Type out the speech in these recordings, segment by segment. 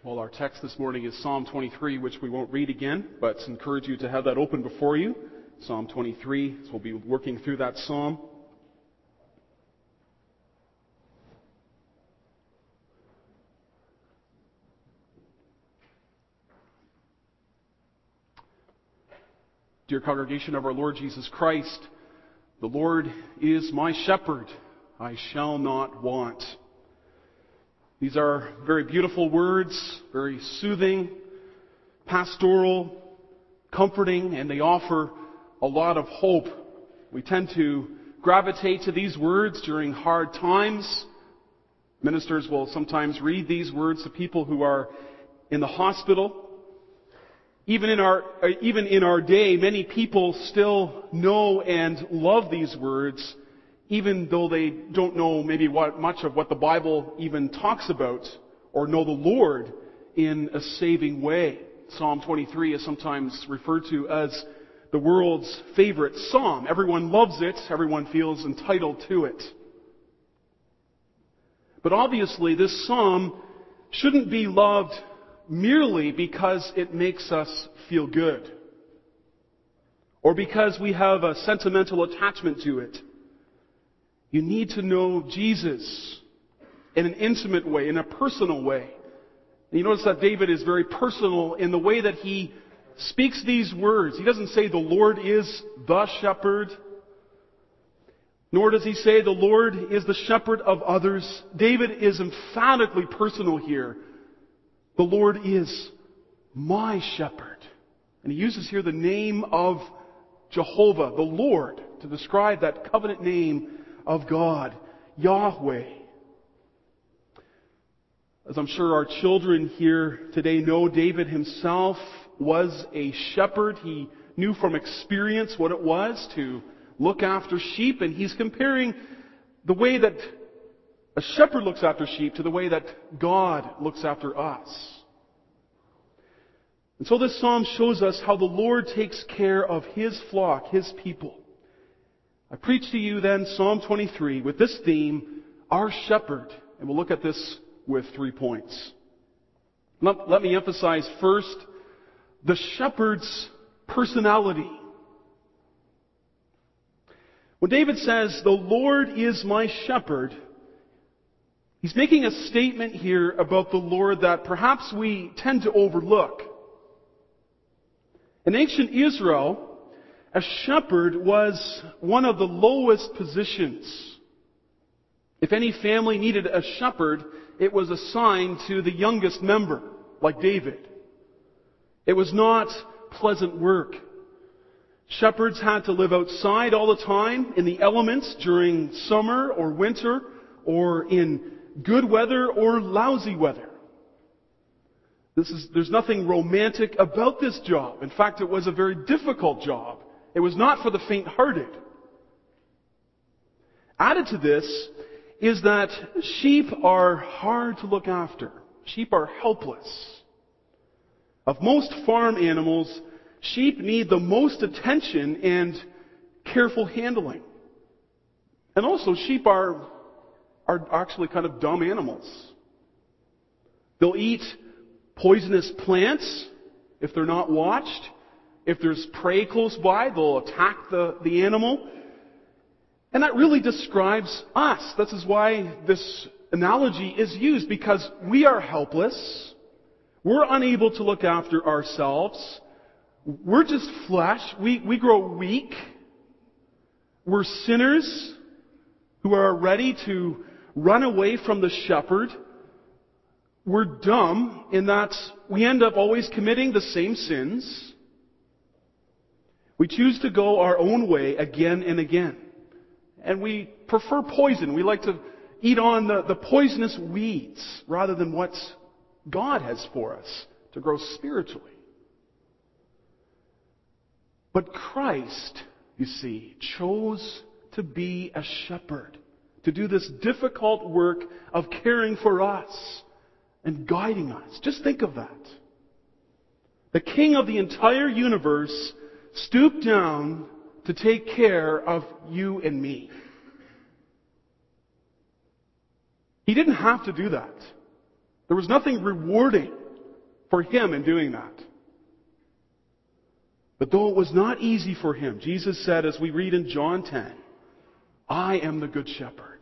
Well, our text this morning is Psalm 23, which we won't read again, but encourage you to have that open before you. Psalm 23, so we'll be working through that psalm. Dear congregation of our Lord Jesus Christ, the Lord is my shepherd, I shall not want. These are very beautiful words, very soothing, pastoral, comforting, and they offer a lot of hope. We tend to gravitate to these words during hard times. Ministers will sometimes read these words to people who are in the hospital. Even in our day, many people still know and love these words, even though they don't know maybe much of what the Bible even talks about or know the Lord in a saving way. Psalm 23 is sometimes referred to as the world's favorite psalm. Everyone loves it. Everyone feels entitled to it. But obviously, this psalm shouldn't be loved merely because it makes us feel good, or because we have a sentimental attachment to it. You need to know Jesus in an intimate way, in a personal way. And you notice that David is very personal in the way that he speaks these words. He doesn't say the Lord is the shepherd, nor does he say the Lord is the shepherd of others. David is emphatically personal here. The Lord is my shepherd. And he uses here the name of Jehovah, the Lord, to describe that covenant name of God, Yahweh. As I'm sure our children here today know, David himself was a shepherd. He knew from experience what it was to look after sheep, and he's comparing the way that a shepherd looks after sheep to the way that God looks after us. And so this psalm shows us how the Lord takes care of His flock, His people. I preach to you then Psalm 23 with this theme, our shepherd. And we'll look at this with 3 points. Let me emphasize first the shepherd's personality. When David says, the Lord is my shepherd, he's making a statement here about the Lord that perhaps we tend to overlook. In ancient Israel, a shepherd was one of the lowest positions. If any family needed a shepherd, it was assigned to the youngest member, like David. It was not pleasant work. Shepherds had to live outside all the time, in the elements during summer or winter, or in good weather or lousy weather. There's nothing romantic about this job. In fact, it was a very difficult job. It was not for the faint-hearted. Added to this is that sheep are hard to look after. Sheep are helpless. Of most farm animals, sheep need the most attention and careful handling. And also, sheep are actually kind of dumb animals. They'll eat poisonous plants if they're not watched. If there's prey close by, they'll attack the animal. And that really describes us. This is why this analogy is used, because we are helpless. We're unable to look after ourselves. We're just flesh. We grow weak. We're sinners who are ready to run away from the shepherd. We're dumb in that we end up always committing the same sins. We choose to go our own way again and again. And we prefer poison. We like to eat on the poisonous weeds rather than what God has for us to grow spiritually. But Christ, you see, chose to be a shepherd, to do this difficult work of caring for us and guiding us. Just think of that. The King of the entire universe stooped down to take care of you and me. He didn't have to do that. There was nothing rewarding for him in doing that. But though it was not easy for him, Jesus said, as we read in John 10, I am the good shepherd.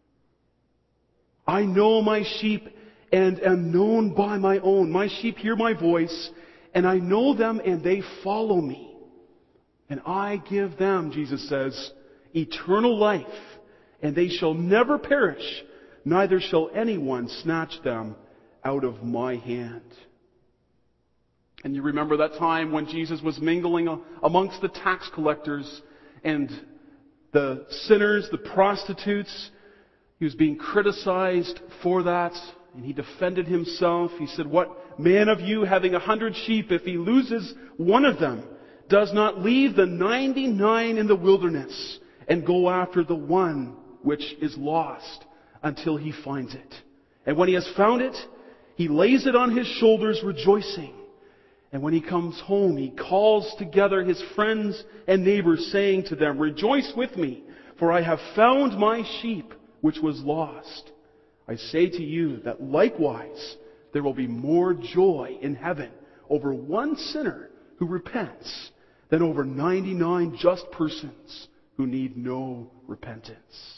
I know my sheep and am known by my own. My sheep hear my voice, and I know them, and they follow me. And I give them, Jesus says, eternal life, and they shall never perish, neither shall anyone snatch them out of my hand. And you remember that time when Jesus was mingling amongst the tax collectors and the sinners, the prostitutes. He was being criticized for that, and he defended himself. He said, what man of you, having 100 sheep, if he loses one of them, does not leave the 99 in the wilderness and go after the one which is lost until he finds it? And when he has found it, he lays it on his shoulders, rejoicing. And when he comes home, he calls together his friends and neighbors, saying to them, rejoice with me, for I have found my sheep which was lost. I say to you that likewise there will be more joy in heaven over one sinner who repents than over 99 just persons who need no repentance.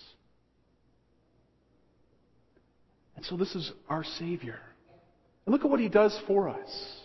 And so this is our Savior. And look at what he does for us.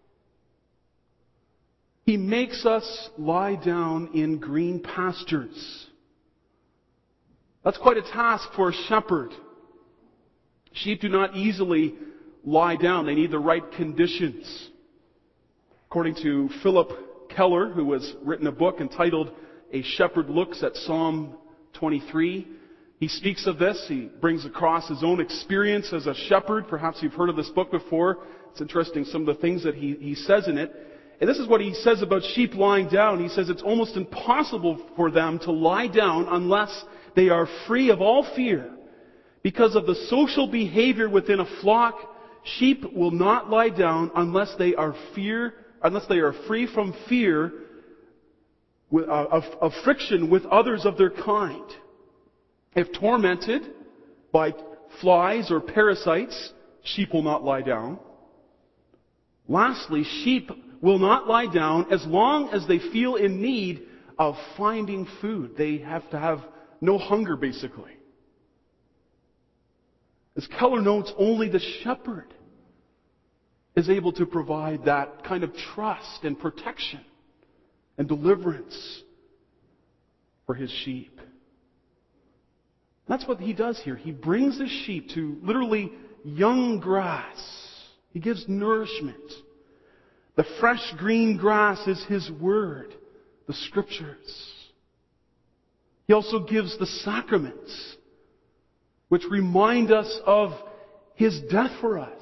He makes us lie down in green pastures. That's quite a task for a shepherd. Sheep do not easily lie down. They need the right conditions. According to Philip Keller, who has written a book entitled A Shepherd Looks at Psalm 23, he speaks of this. He brings across his own experience as a shepherd. Perhaps you've heard of this book before. It's interesting, some of the things that he says in it. And this is what he says about sheep lying down. He says it's almost impossible for them to lie down unless they are free of all fear. Because of the social behavior within a flock, sheep will not lie down unless they are free from fear of friction with others of their kind. If tormented by flies or parasites, sheep will not lie down. Lastly, sheep will not lie down as long as they feel in need of finding food. They have to have no hunger, basically. As Keller notes, only the shepherd is able to provide that kind of trust and protection and deliverance for his sheep. That's what he does here. He brings the sheep to literally young grass. He gives nourishment. The fresh green grass is his word, the scriptures. He also gives the sacraments, which remind us of his death for us.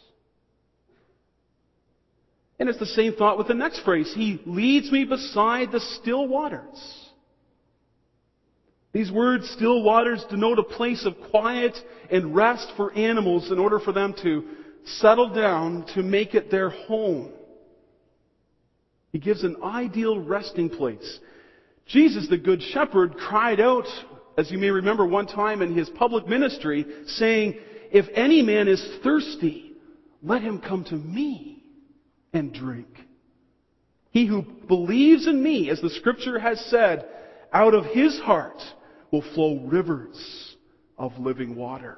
And it's the same thought with the next phrase. He leads me beside the still waters. These words, still waters, denote a place of quiet and rest for animals in order for them to settle down to make it their home. He gives an ideal resting place. Jesus, the Good Shepherd, cried out, as you may remember one time in his public ministry, saying, if any man is thirsty, let him come to me and drink. He who believes in me, as the scripture has said, out of his heart will flow rivers of living water.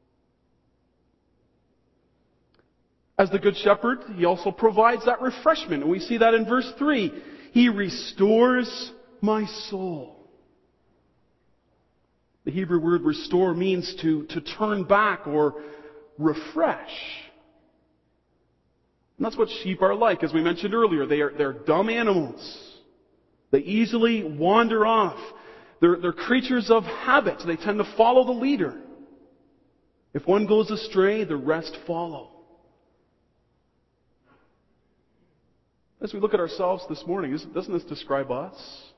As the Good Shepherd, he also provides that refreshment. And we see that in verse 3. He restores my soul. The Hebrew word restore means to turn back or refresh. And that's what sheep are like. As we mentioned earlier, they're dumb animals. They easily wander off. They're creatures of habit. They tend to follow the leader. If one goes astray, the rest follow. As we look at ourselves this morning, doesn't this describe us?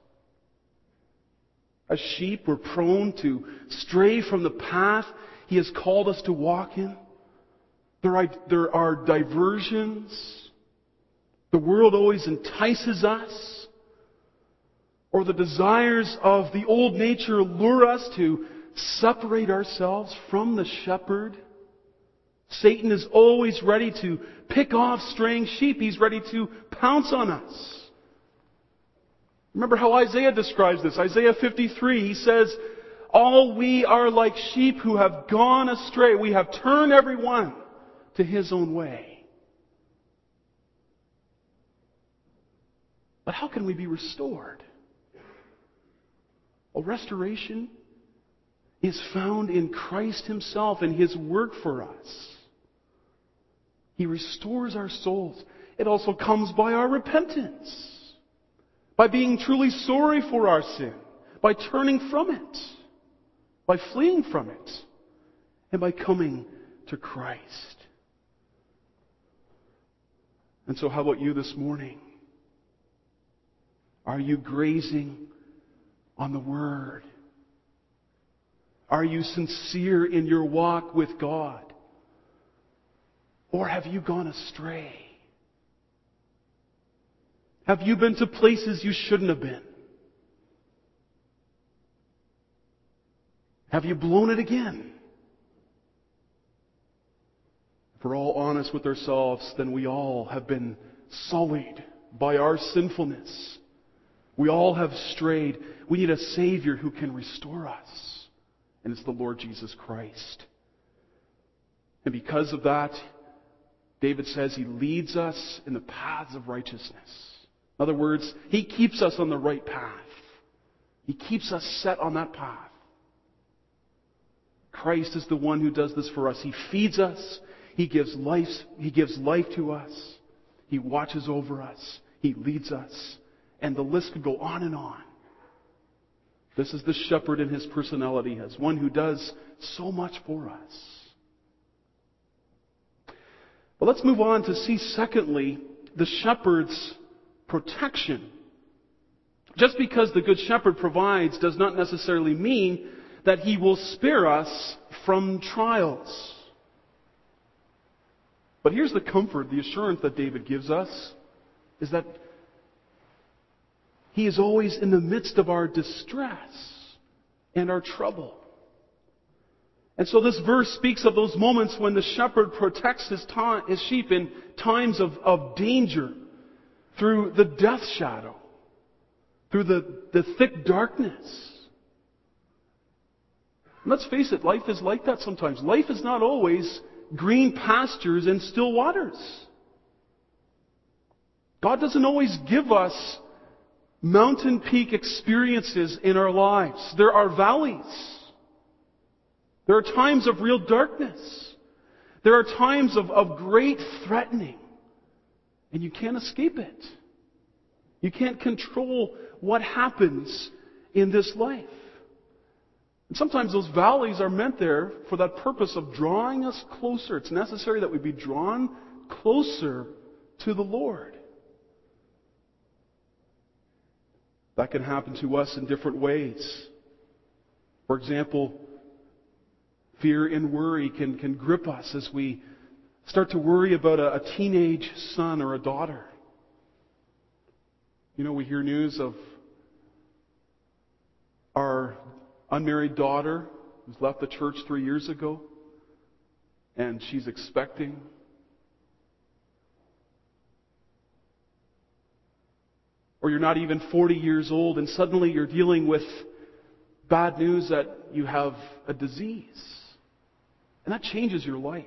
As sheep, we're prone to stray from the path He has called us to walk in. There are diversions. The world always entices us. Or the desires of the old nature lure us to separate ourselves from the shepherd, Satan is always ready to pick off straying sheep. He's ready to pounce on us. Remember how Isaiah describes this. Isaiah 53, he says, all we are like sheep who have gone astray. We have turned everyone to his own way. But how can we be restored? Well, restoration is found in Christ himself and his work for us. He restores our souls. It also comes by our repentance, by being truly sorry for our sin, by turning from it, by fleeing from it, and by coming to Christ. And so how about you this morning? Are you grazing on the Word? Are you sincere in your walk with God? Or have you gone astray? Have you been to places you shouldn't have been? Have you blown it again? If we're all honest with ourselves, then we all have been sullied by our sinfulness. We all have strayed. We need a Savior who can restore us. And it's the Lord Jesus Christ. And because of that, David says he leads us in the paths of righteousness. In other words, he keeps us on the right path. He keeps us set on that path. Christ is the one who does this for us. He feeds us. He gives life to us. He watches over us. He leads us. And the list could go on and on. This is the shepherd in his personality as one who does so much for us. But let's move on to see, secondly, the shepherd's protection. Just because the good shepherd provides does not necessarily mean that he will spare us from trials. But here's the comfort, the assurance that David gives us, is that he is always in the midst of our distress and our trouble. And so this verse speaks of those moments when the shepherd protects his sheep in times of danger, through the death shadow, through the thick darkness. And let's face it, life is like that sometimes. Life is not always green pastures and still waters. God doesn't always give us mountain peak experiences in our lives. There are valleys. There are times of real darkness. There are times of great threatening. And you can't escape it. You can't control what happens in this life. And sometimes those valleys are meant there for that purpose of drawing us closer. It's necessary that we be drawn closer to the Lord. That can happen to us in different ways. For example, fear and worry can grip us as we start to worry about a teenage son or a daughter. You know, we hear news of our unmarried daughter who's left the church 3 years ago, and she's expecting. Or you're not even 40 years old, and suddenly you're dealing with bad news that you have a disease. And that changes your life.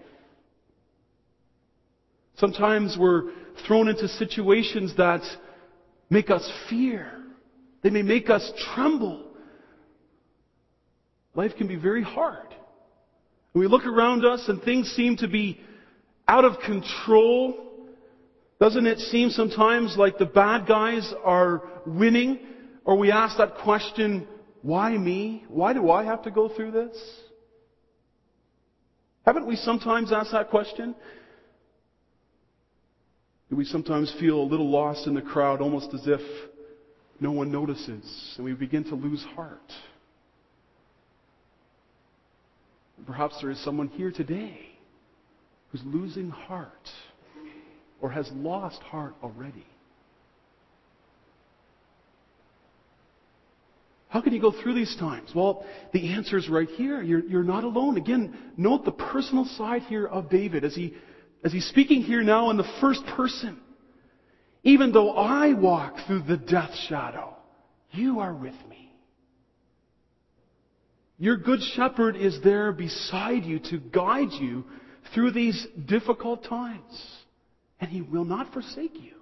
Sometimes we're thrown into situations that make us fear. They may make us tremble. Life can be very hard. And we look around us and things seem to be out of control. Doesn't it seem sometimes like the bad guys are winning? Or we ask that question, why me? Why do I have to go through this? Haven't we sometimes asked that question? Do we sometimes feel a little lost in the crowd, almost as if no one notices, and we begin to lose heart? Perhaps there is someone here today who's losing heart or has lost heart already. How can you go through these times? Well, the answer is right here. You're not alone. Again, note the personal side here of David as he's speaking here now in the first person. Even though I walk through the death shadow, you are with me. Your good shepherd is there beside you to guide you through these difficult times. And he will not forsake you.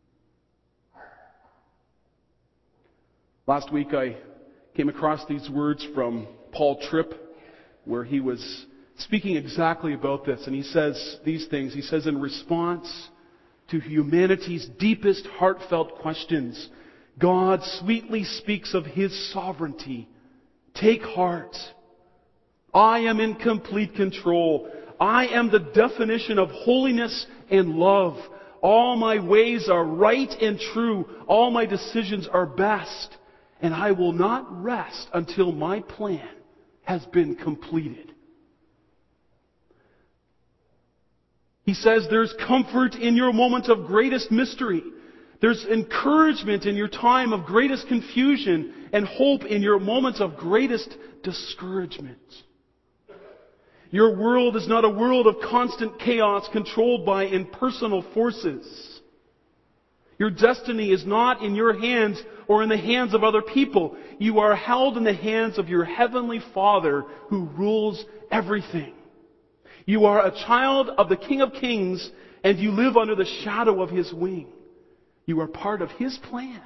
Last week I came across these words from Paul Tripp, where he was speaking exactly about this. And he says these things. He says, in response to humanity's deepest heartfelt questions, God sweetly speaks of His sovereignty. Take heart. I am in complete control. I am the definition of holiness and love. All my ways are right and true. All my decisions are best. And I will not rest until my plan has been completed. He says there's comfort in your moment of greatest mystery. There's encouragement in your time of greatest confusion, and hope in your moments of greatest discouragement. Your world is not a world of constant chaos controlled by impersonal forces. Your destiny is not in your hands or in the hands of other people. You are held in the hands of your Heavenly Father who rules everything. You are a child of the King of Kings, and you live under the shadow of His wing. You are part of His plan.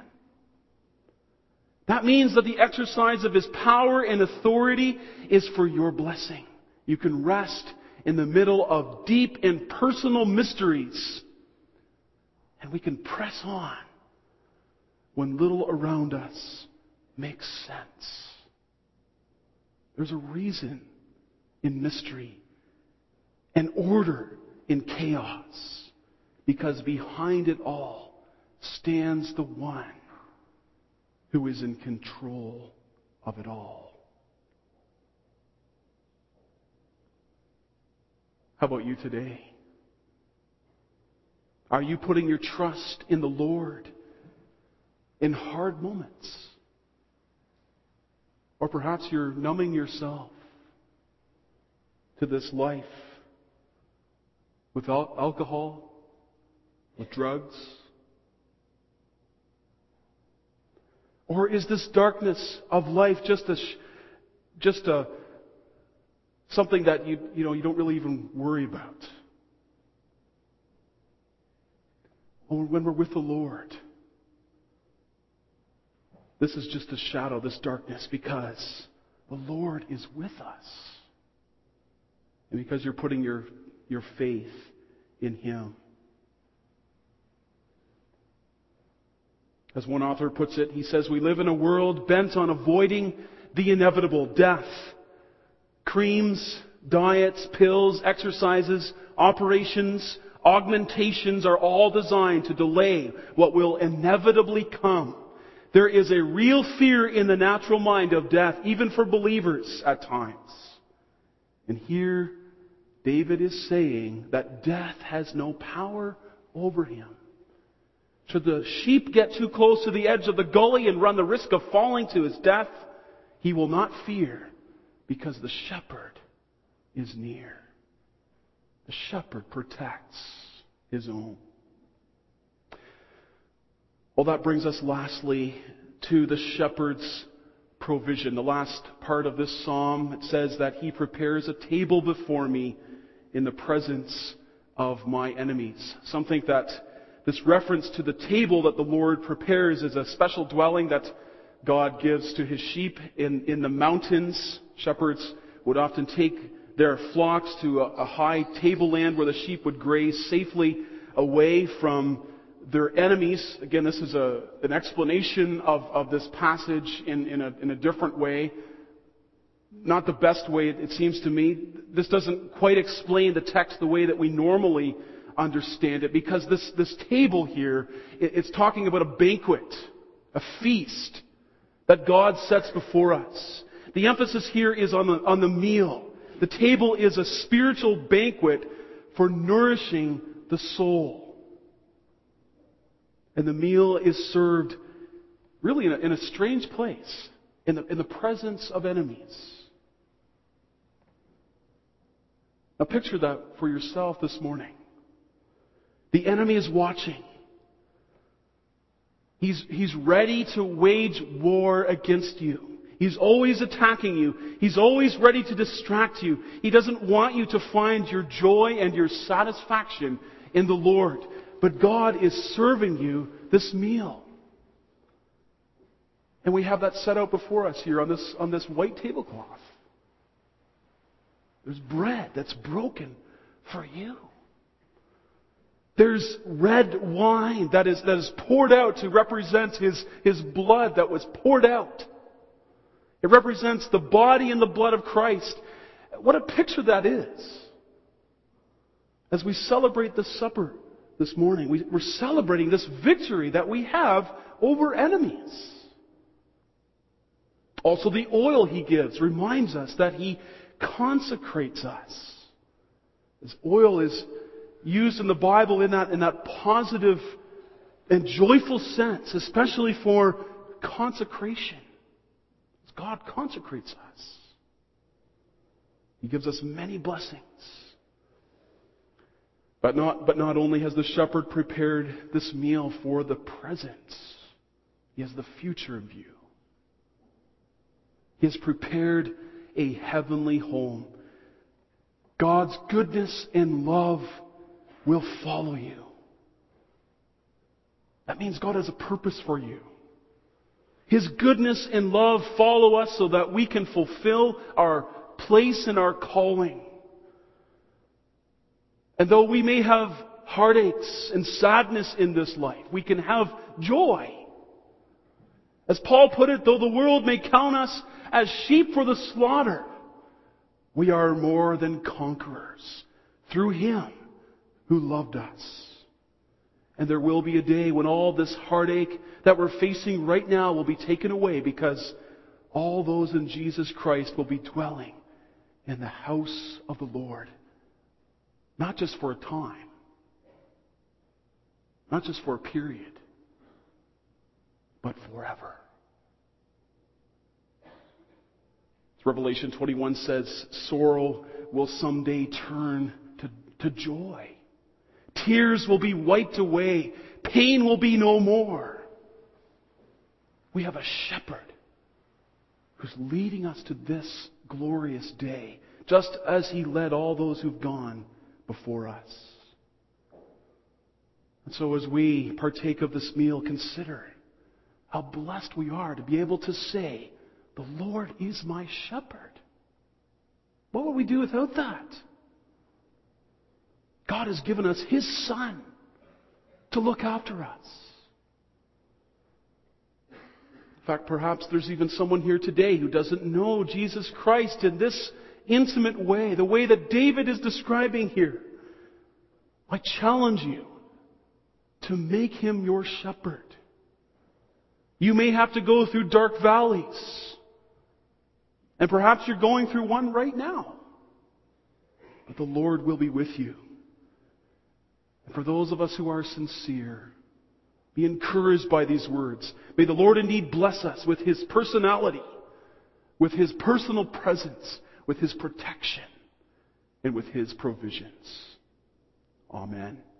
That means that the exercise of His power and authority is for your blessing. You can rest in the middle of deep and personal mysteries. And we can press on when little around us makes sense. There's a reason in mystery and order in chaos, because behind it all stands the one who is in control of it all. How about you today? Are you putting your trust in the Lord in hard moments? Or perhaps you're numbing yourself to this life with alcohol, with drugs? Or is this darkness of life just a something that you don't really even worry about? Or when we're with the Lord, this is just a shadow, this darkness, because the Lord is with us. And because you're putting your faith in Him. As one author puts it, he says, we live in a world bent on avoiding the inevitable: death. Creams, diets, pills, exercises, operations, augmentations are all designed to delay what will inevitably come. There is a real fear in the natural mind of death, even for believers at times. And here, David is saying that death has no power over him. Should the sheep get too close to the edge of the gully and run the risk of falling to his death, he will not fear, because the shepherd is near. The shepherd protects his own. Well, that brings us lastly to the shepherd's provision. The last part of this psalm, it says that He prepares a table before me in the presence of my enemies. Some think that this reference to the table that the Lord prepares is a special dwelling that God gives to His sheep in the mountains. Shepherds would often take their flocks to a high tableland where the sheep would graze safely away from their enemies. Again, this is an explanation of this passage in a different way. Not the best way, it seems to me. This doesn't quite explain the text the way that we normally understand it, because this table here, it's talking about a banquet, a feast that God sets before us. The emphasis here is on the meal. The table is a spiritual banquet for nourishing the soul. And the meal is served really in a strange place. in the presence of enemies. Now picture that for yourself this morning. The enemy is watching. He's ready to wage war against you. He's always attacking you. He's always ready to distract you. He doesn't want you to find your joy and your satisfaction in the Lord. But God is serving you this meal. And we have that set out before us here on this white tablecloth. There's bread that's broken for you. There's red wine that is poured out to represent His blood that was poured out. It represents the body and the blood of Christ. What a picture that is. As we celebrate the supper this morning, we're celebrating this victory that we have over enemies. Also, the oil He gives reminds us that He consecrates us. This oil is used in the Bible in that positive and joyful sense, especially for consecration. God consecrates us. He gives us many blessings. But not only has the shepherd prepared this meal for the present, He has the future in view. He has prepared a heavenly home. God's goodness and love will follow you. That means God has a purpose for you. His goodness and love follow us so that we can fulfill our place in our calling. And though we may have heartaches and sadness in this life, we can have joy. As Paul put it, though the world may count us as sheep for the slaughter, we are more than conquerors through Him who loved us. And there will be a day when all this heartache that we're facing right now will be taken away, because all those in Jesus Christ will be dwelling in the house of the Lord. Not just for a time. Not just for a period. But forever. As Revelation 21 says, sorrow will someday turn to joy. Tears will be wiped away. Pain will be no more. We have a shepherd who's leading us to this glorious day, just as He led all those who've gone before us. And so as we partake of this meal, consider how blessed we are to be able to say, the Lord is my shepherd. What would we do without that? God has given us His Son to look after us. In fact, perhaps there's even someone here today who doesn't know Jesus Christ in this intimate way, the way that David is describing here. I challenge you to make Him your shepherd. You may have to go through dark valleys. And perhaps you're going through one right now. But the Lord will be with you. And for those of us who are sincere, be encouraged by these words. May the Lord indeed bless us with His personality, with His personal presence, with His protection, and with His provisions. Amen.